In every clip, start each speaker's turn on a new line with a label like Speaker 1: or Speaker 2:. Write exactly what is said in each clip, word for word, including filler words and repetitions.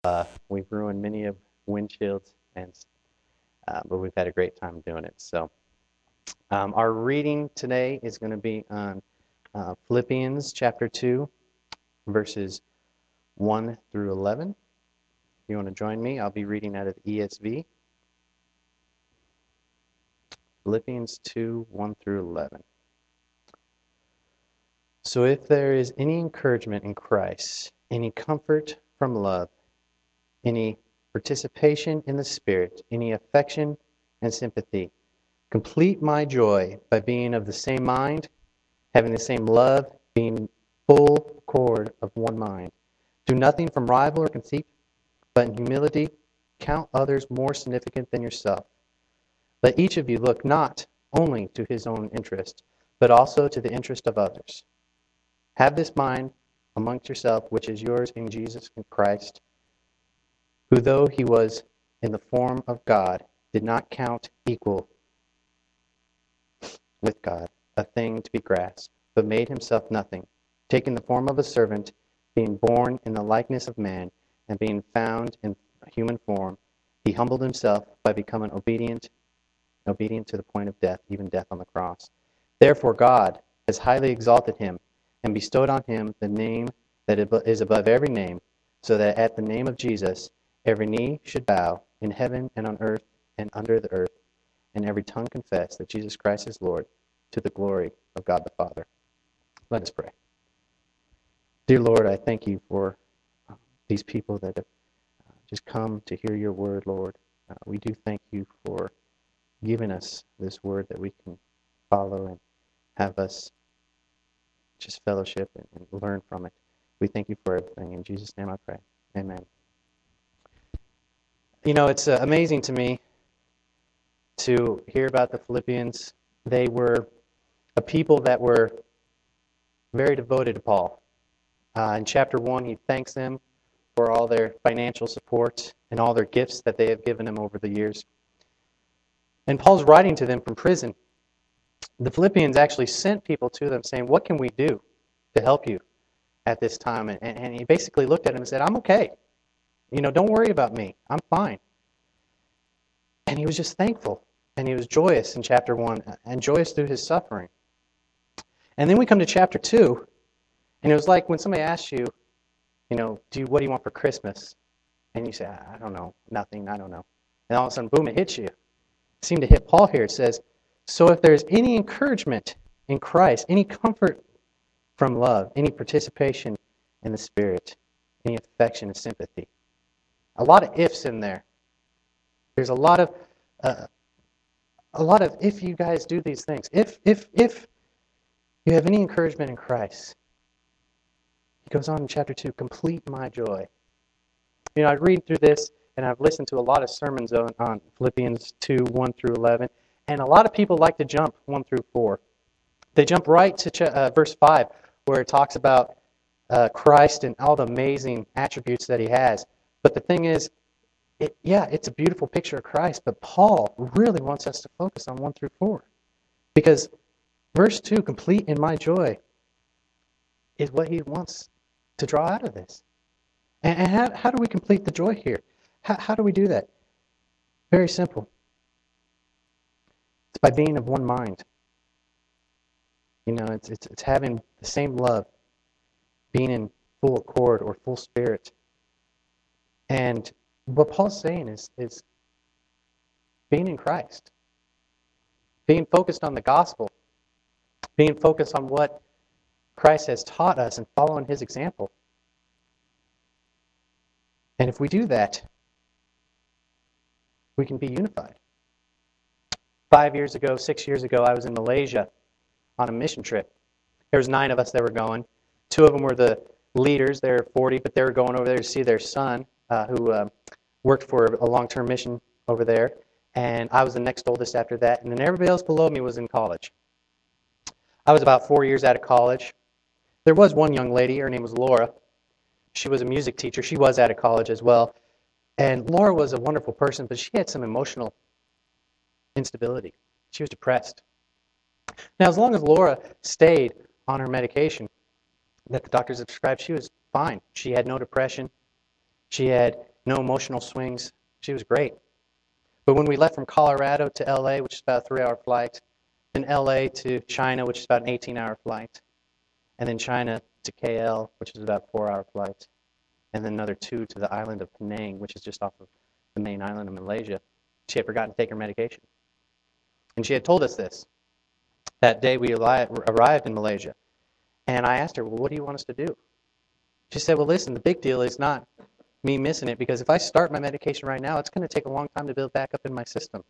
Speaker 1: Uh, we've ruined many of windshields, and uh, but we've had a great time doing it. So um, our reading today is going to be on uh, Philippians chapter two, verses one through eleven. If you want to join me, I'll be reading out of the E S V. Philippians two, one through eleven. So if there is any encouragement in Christ, any comfort from love, any participation in the Spirit, any affection and sympathy, complete my joy by being of the same mind, having the same love, being full accord of one mind. Do nothing from rival or conceit, but in humility count others more significant than yourself. Let each of you look not only to his own interest, but also to the interest of others. Have this mind amongst yourself, which is yours in Jesus Christ, who though he was in the form of God, did not count equal with God a thing to be grasped, but made himself nothing, taking the form of a servant, being born in the likeness of man, and being found in human form, he humbled himself by becoming obedient, obedient to the point of death, even death on the cross. Therefore God has highly exalted him, and bestowed on him the name that is above every name, so that at the name of Jesus every knee should bow, in heaven and on earth and under the earth, and every tongue confess that Jesus Christ is Lord, to the glory of God the Father. Let us pray. Dear Lord, I thank you for uh, these people that have uh, just come to hear your word, Lord. Uh, we do thank you for giving us this word that we can follow and have us just fellowship and, and learn from it. We thank you for everything. In Jesus' name I pray. Amen. You know, it's uh, amazing to me to hear about the Philippians. They were a people that were very devoted to Paul. Uh, in chapter one, he thanks them for all their financial support and all their gifts that they have given him over the years. And Paul's writing to them from prison. The Philippians actually sent people to them saying, what can we do to help you at this time? And, and he basically looked at them and said, I'm okay. You know, don't worry about me. I'm fine. And he was just thankful. And he was joyous in chapter one, and joyous through his suffering. And then we come to chapter two, and it was like when somebody asks you, you know, do you, what do you want for Christmas? And you say, I don't know, nothing, I don't know. And all of a sudden, boom, it hits you. It seemed to hit Paul here. It says, so if there's any encouragement in Christ, any comfort from love, any participation in the Spirit, any affection and sympathy. A lot of ifs in there. There's a lot of, uh, a lot of if you guys do these things. If, if, if you have any encouragement in Christ. He goes on in chapter two, complete my joy. You know, I read through this, and I've listened to a lot of sermons on, on Philippians two, one through eleven, and a lot of people like to jump one through four. They jump right to ch- uh, verse five, where it talks about uh, Christ and all the amazing attributes that he has. But the thing is, it, yeah, it's a beautiful picture of Christ, but Paul really wants us to focus on one through four. Because verse two, complete in my joy, is what he wants to draw out of this. And, and how, how do we complete the joy here? How, how do we do that? Very simple. It's by being of one mind. You know, it's, it's, it's having the same love, being in full accord or full spirit. And what Paul's saying is, is being in Christ, being focused on the gospel, being focused on what Christ has taught us and following his example. And if we do that, we can be unified. Five years ago, six years ago, I was in Malaysia on a mission trip. There was nine of us that were going. Two of them were the leaders. They were forty, but they were going over there to see their son, uh, who uh, worked for a long-term mission over there. And I was the next oldest after that. And then everybody else below me was in college. I was about four years out of college. There was one young lady. Her name was Laura. She was a music teacher. She was out of college as well. And Laura was a wonderful person, but she had some emotional instability. She was depressed. Now, as long as Laura stayed on her medication that the doctors had prescribed, she was fine. She had no depression. She had no emotional swings. She was great. But when we left from Colorado to L A, which is about a three-hour flight, then L A to China, which is about an eighteen-hour flight, and then China to K L, which is about a four-hour flight, and then another two to the island of Penang, which is just off of the main island of Malaysia, she had forgotten to take her medication. And she had told us this that day we arrived in Malaysia. And I asked her, well, what do you want us to do? She said, well, listen, the big deal is not me missing it, because if I start my medication right now, it's going to take a long time to build back up in my system.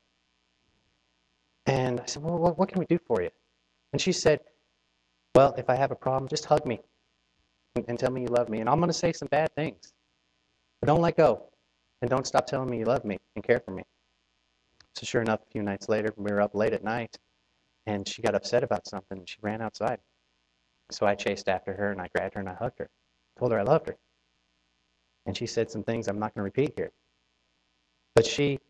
Speaker 1: And I said, well, what can we do for you? And she said, well, if I have a problem, just hug me and, and tell me you love me. And I'm going to say some bad things. But don't let go. And don't stop telling me you love me and care for me. So sure enough, a few nights later, we were up late at night, and she got upset about something, and she ran outside. So I chased after her, and I grabbed her, and I hugged her. Told her I loved her. And she said some things I'm not going to repeat here. But she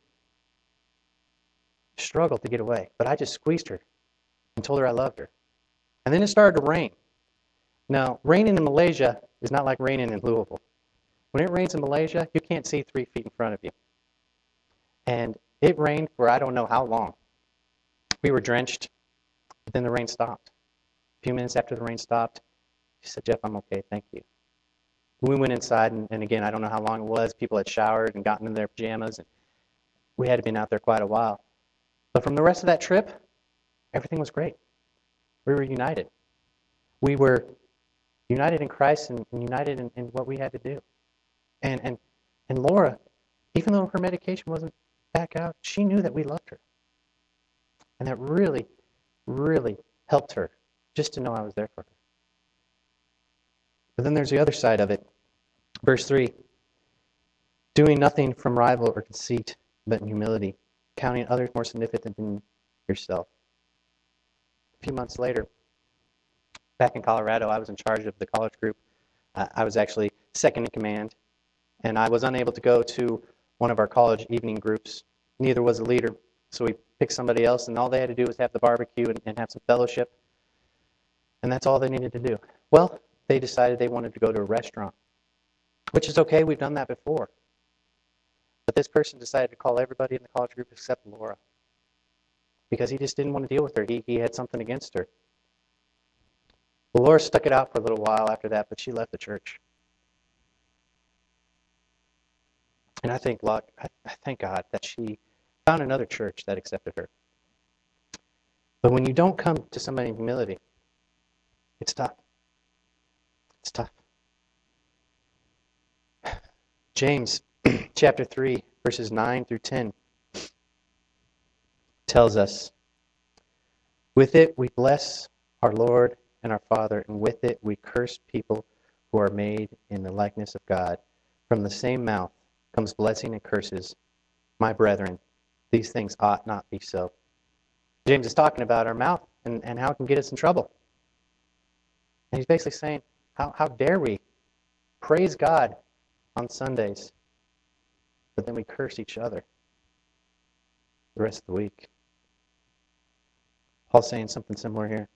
Speaker 1: struggled to get away. But I just squeezed her and told her I loved her. And then it started to rain. Now, raining in Malaysia is not like raining in Louisville. When it rains in Malaysia, you can't see three feet in front of you. And it rained for I don't know how long. We were drenched, but then the rain stopped. A few minutes after the rain stopped, she said, Jeff, I'm okay, thank you. We went inside, and, and again, I don't know how long it was. People had showered and gotten in their pajamas, and we had been out there quite a while. But from the rest of that trip, everything was great. We were united. We were united in Christ and united in, in what we had to do. And, and, and Laura, even though her medication wasn't back out, she knew that we loved her. And that really, really helped her just to know I was there for her. But then there's the other side of it. Verse three, doing nothing from rival or conceit, but in humility, counting others more significant than yourself. A few months later, back in Colorado, I was in charge of the college group. Uh, I was actually second in command, and I was unable to go to one of our college evening groups. Neither was the leader, so we picked somebody else, and all they had to do was have the barbecue and, and have some fellowship, and that's all they needed to do. Well, they decided they wanted to go to a restaurant, which is okay. We've done that before. But this person decided to call everybody in the college group except Laura, because he just didn't want to deal with her. He, he had something against her. Well, Laura stuck it out for a little while after that, but she left the church. And I think, I, I thank God that she found another church that accepted her. But when you don't come to somebody in humility, it's tough. It's tough. James chapter three, verses nine through ten tells us, with it we bless our Lord and our Father, and with it we curse people who are made in the likeness of God. From the same mouth comes blessing and curses. My brethren, these things ought not be so. James is talking about our mouth and, and how it can get us in trouble. And he's basically saying, how, how dare we praise God on Sundays, but then we curse each other the rest of the week. Paul's saying something similar here.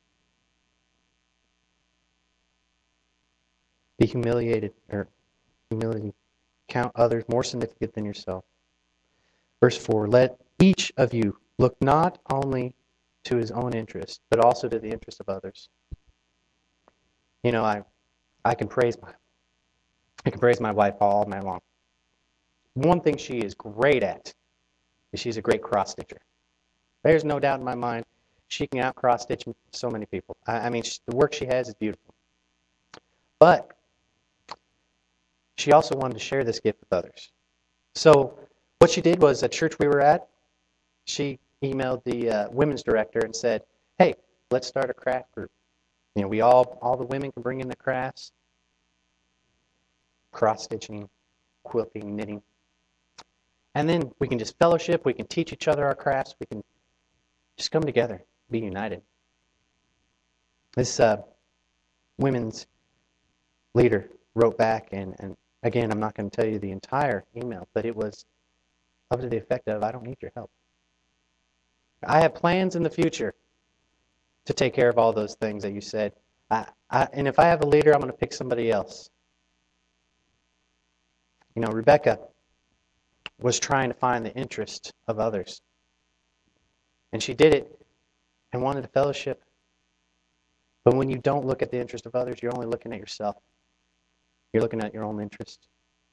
Speaker 1: Be humiliated, or humility. Count others more significant than yourself. Verse four, let each of you look not only to his own interest, but also to the interest of others. You know, I I can praise my I can praise my wife all night long. One thing she is great at is she's a great cross-stitcher. There's no doubt in my mind she can out cross-stitch so many people. I, I mean, she, the work she has is beautiful. But she also wanted to share this gift with others. So what she did was, at church we were at, she emailed the uh, women's director and said, hey, let's start a craft group. You know, we all, all the women can bring in the crafts, cross-stitching, quilting, knitting. And then we can just fellowship, we can teach each other our crafts, we can just come together, be united. This uh, women's leader wrote back, and, and again, I'm not going to tell you the entire email, but it was up to the effect of, I don't need your help. I have plans in the future to take care of all those things that you said. I, I, and if I have a leader, I'm going to pick somebody else. You know, Rebecca was trying to find the interest of others. And she did it and wanted a fellowship. But when you don't look at the interest of others, you're only looking at yourself. You're looking at your own interest.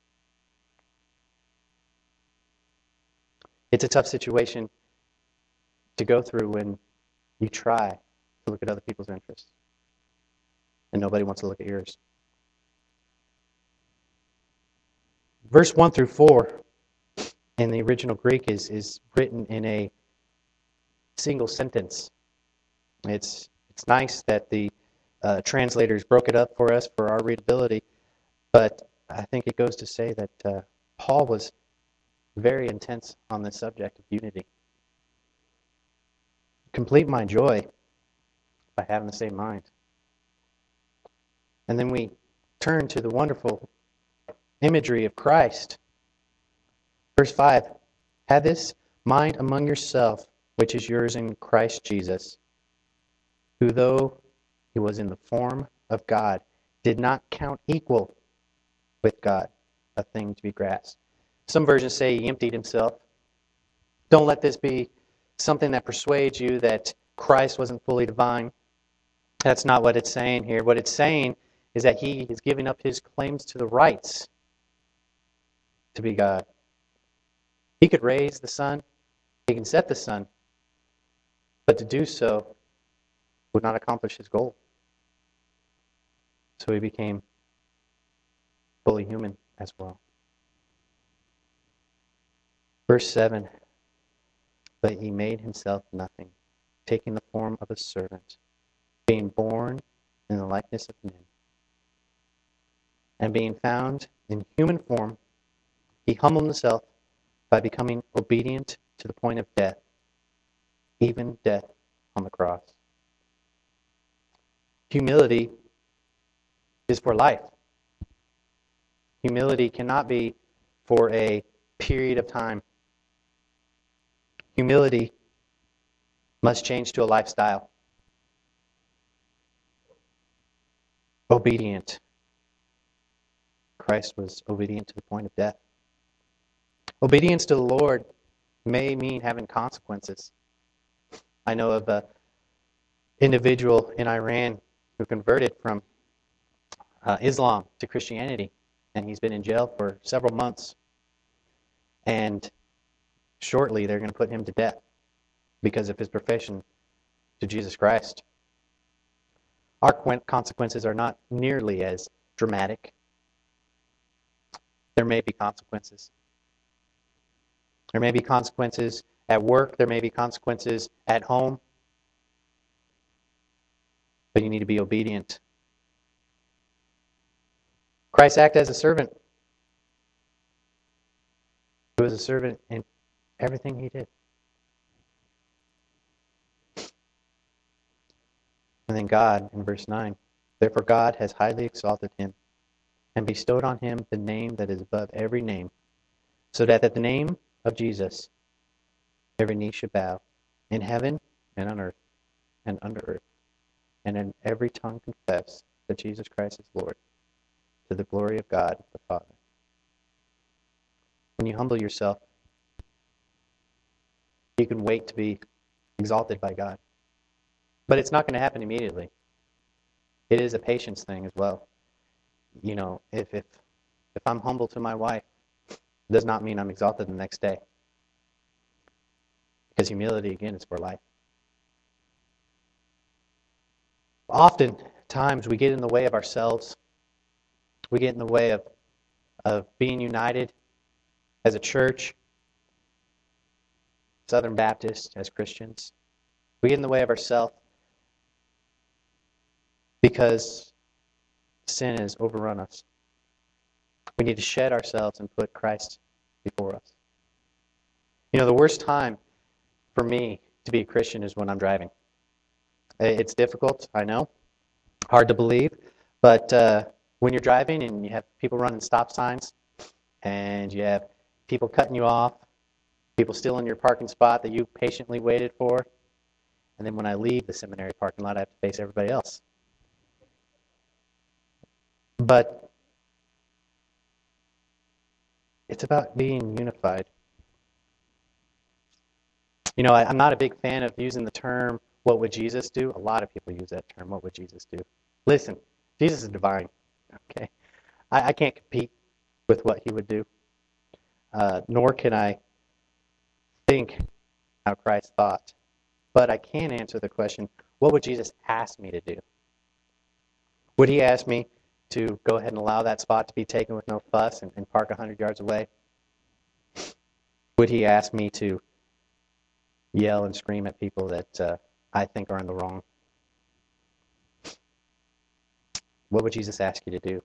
Speaker 1: It's a tough situation to go through when you try to look at other people's interests and nobody wants to look at yours. Verse one through four in the original Greek is, is written in a single sentence. It's it's nice that the uh, translators broke it up for us for our readability, but I think it goes to say that uh, Paul was very intense on this subject of unity. Complete my joy by having the same mind. And then we turn to the wonderful imagery of Christ. Verse five, have this mind among yourself, which is yours in Christ Jesus, who though he was in the form of God, did not count equal with God a thing to be grasped. Some versions say he emptied himself. Don't let this be something that persuades you that Christ wasn't fully divine. That's not what it's saying here. What it's saying is that he is giving up his claims to the rights to be God. He could raise the sun. He can set the sun. But to do so would not accomplish his goal. So he became fully human as well. Verse seven, but he made himself nothing, taking the form of a servant, being born in the likeness of men. And being found in human form, he humbled himself by becoming obedient to the point of death, even death on the cross. Humility is for life. Humility cannot be for a period of time. Humility must change to a lifestyle. Obedient. Christ was obedient to the point of death. Obedience to the Lord may mean having consequences. I know of an individual in Iran who converted from uh, Islam to Christianity, and he's been in jail for several months. And shortly they're going to put him to death because of his profession to Jesus Christ. Our consequences are not nearly as dramatic. There may be consequences. There may be consequences at work. There may be consequences at home. But you need to be obedient. Christ acted as a servant. He was a servant in everything he did. And then God, in verse nine, therefore God has highly exalted him and bestowed on him the name that is above every name, so that at the name of Jesus every knee should bow, in heaven and on earth and under earth, and in every tongue confess that Jesus Christ is Lord, to the glory of God the Father. When you humble yourself, you can wait to be exalted by God. But it's not going to happen immediately. It is a patience thing as well. You know, if if if I'm humble to my wife, it does not mean I'm exalted the next day. Because humility, again, is for life. Oftentimes we get in the way of ourselves. We get in the way of, of being united as a church, Southern Baptist, as Christians. We get in the way of ourselves because sin has overrun us. We need to shed ourselves and put Christ before us. You know, the worst time for me to be a Christian is when I'm driving. It's difficult, I know, hard to believe, but uh, when you're driving and you have people running stop signs and you have people cutting you off, people still in your parking spot that you patiently waited for, and then when I leave the seminary parking lot, I have to face everybody else. But It's about being unified. You know, I, I'm not a big fan of using the term, what would Jesus do? A lot of people use that term, what would Jesus do? Listen, Jesus is divine. Okay, I, I can't compete with what he would do, uh, nor can I think how Christ thought. But I can answer the question, what would Jesus ask me to do? Would he ask me to go ahead and allow that spot to be taken with no fuss and, and park one hundred yards away? Would he ask me to yell and scream at people that uh, I think are in the wrong? What would Jesus ask you to do?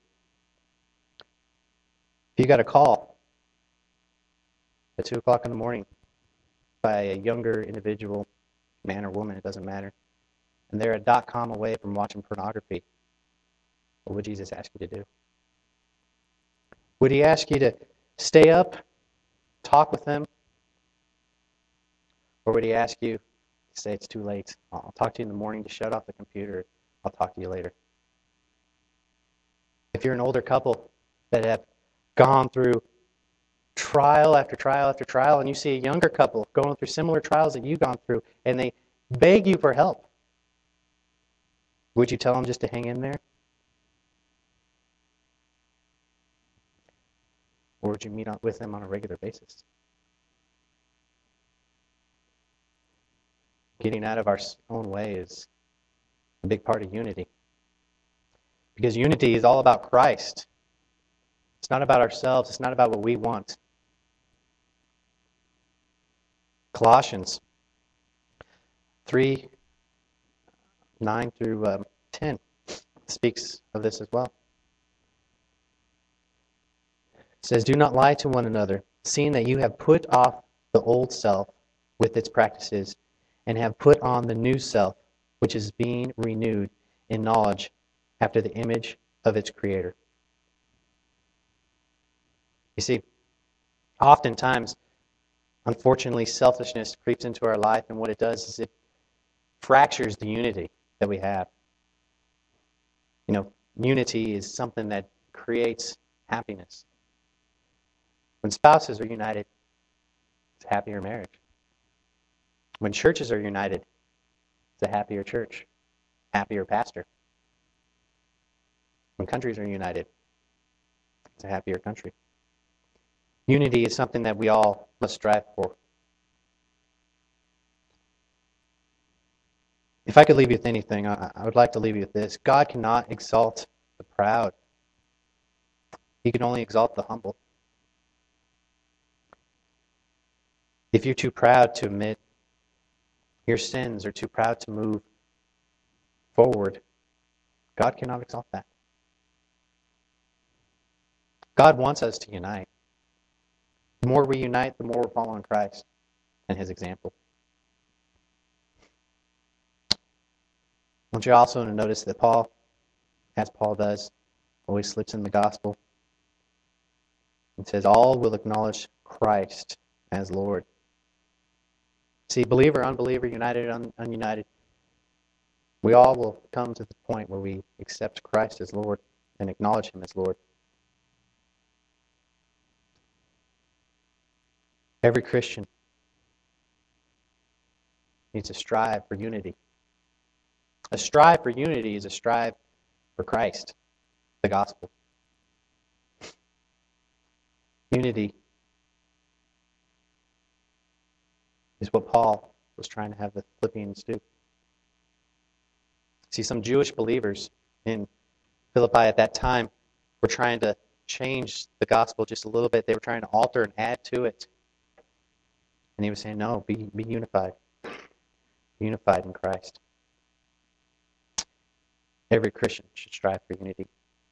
Speaker 1: If you got a call at two o'clock in the morning by a younger individual, man or woman, it doesn't matter, and they're a dot com away from watching pornography, what would Jesus ask you to do? Would he ask you to stay up, talk with them? Or would he ask you to say it's too late? I'll talk to you in the morning, to shut off the computer. I'll talk to you later. If you're an older couple that have gone through trial after trial after trial, and you see a younger couple going through similar trials that you've gone through, and they beg you for help, would you tell them just to hang in there? Or would you meet up with them on a regular basis? Getting out of our own way is a big part of unity. Because unity is all about Christ. It's not about ourselves. It's not about what we want. Colossians three, nine through um, ten speaks of this as well. It says, "Do not lie to one another, seeing that you have put off the old self with its practices, and have put on the new self, which is being renewed in knowledge after the image of its creator." You see, oftentimes, unfortunately, selfishness creeps into our life, and what it does is it fractures the unity that we have. You know, unity is something that creates happiness. When spouses are united, it's a happier marriage. When churches are united, it's a happier church, happier pastor. When countries are united, it's a happier country. Unity is something that we all must strive for. If I could leave you with anything, I, I would like to leave you with this. God cannot exalt the proud. He can only exalt the humble. If you're too proud to admit your sins or too proud to move forward, God cannot exalt that. God wants us to unite. The more we unite, the more we're following Christ and his example. I want you also to notice that Paul, as Paul does, always slips in the gospel. It says, all will acknowledge Christ as Lord. See, believer, unbeliever, united, un- ununited, we all will come to the point where we accept Christ as Lord and acknowledge him as Lord. Every Christian needs to strive for unity. A strive for unity is a strive for Christ, the gospel. Unity is what Paul was trying to have the Philippians do. See, some Jewish believers in Philippi at that time were trying to change the gospel just a little bit. They were trying to alter and add to it. And he was saying, no, be, be unified. Be unified in Christ. Every Christian should strive for unity.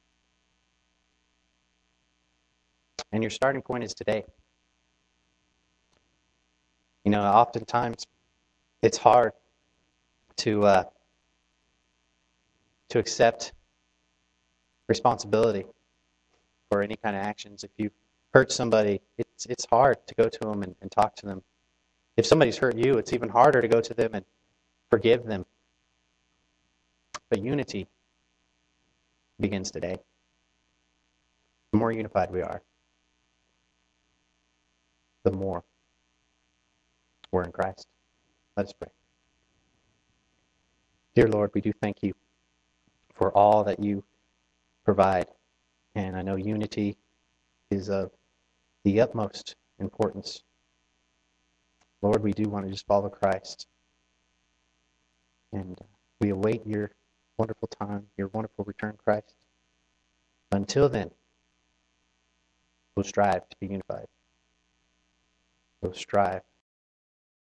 Speaker 1: And your starting point is today. You know, oftentimes it's hard to uh, to accept responsibility for any kind of actions. If you hurt somebody, it's it's hard to go to them and, and talk to them. If somebody's hurt you, it's even harder to go to them and forgive them. But unity begins today. The more unified we are, the more we're in Christ. Let us pray. Dear Lord, we do thank you for all that you provide. And I know unity is of the utmost importance. Lord, we do want to just follow Christ. And we await your wonderful time, your wonderful return, Christ. Until then, we'll strive to be unified. We'll strive